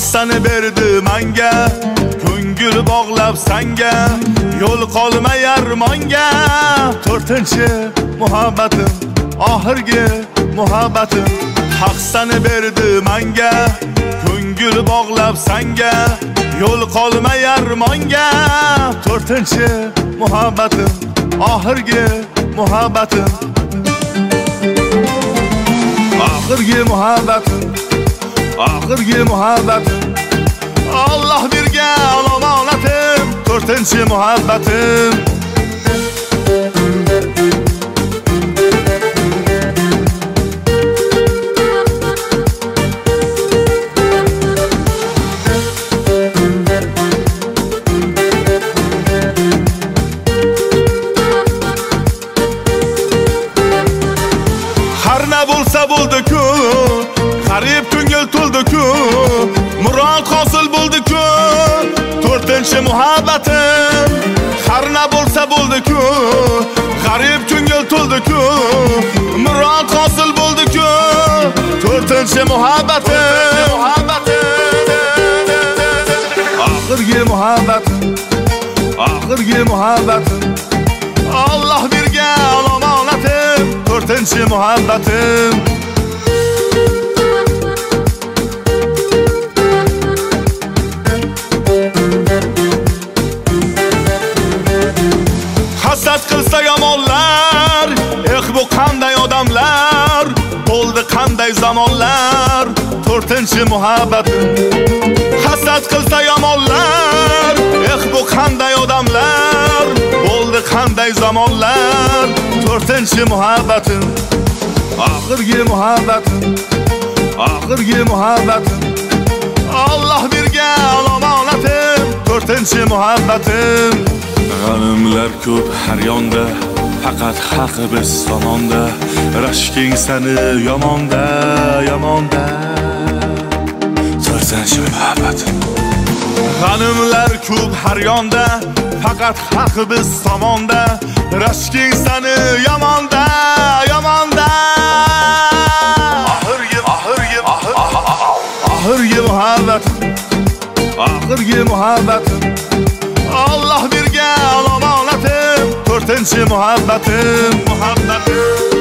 seni berdi menga, ko'ngil bog'lab senga, yo'l qolmay armonga. 4-chi muhabbatim, oxirgi muhabbatim. Haq seni berdi menga, ko'ngil bog'lab senga, yo'l qolmay armonga. 4-chi muhabbatim, oxirgi muhabbatim. Oxirgi muhabbatim, oxirgi muhabbatim. Allah bergan omonatim, 4-chi muhabbatim. Har ne bo'lsa bo'ldi-ku, g'arib ko'ngil to'ldi-ku, murod hosil bo'ldi-ku, 4-chi muhabbatim. Har ne bo'lsa bo'ldi-ku, g'arib ko'ngil to'ldi-ku, murod hosil bo'ldi-ku, 4-chi muhabbatim. Oxirgi muhabbatim, oxirgi muhabbatim. Allah bergan omonatim, 4-chi muhabbatim. Hasad qilsa yomonlar, bu qanday odamlar, bo'ldi qanday zamonlar, 4-chi muhabbatim. Hasad qilsa yomonlar, bu qanday odamlar, bo'ldi qanday zamonlar, 4-chi muhabbatim. Oxirgi muhabbatim, oxirgi muhabbatim. Allah bergan omonatim, 4-chi muhabbatim. G'animlar ko'p har yonda, faqat haq biz tomonda. Rashking seni yomonda, yomonda. 4-chi muhabbatim. G'animlar ko'p har yonda, faqat haq biz tomonda. Rashking seni yomonda, yomonda. Oxirgi muhabbatim, oxirgi muhabbatim. Allah bergan omonatim, 4-chi muhabbatim.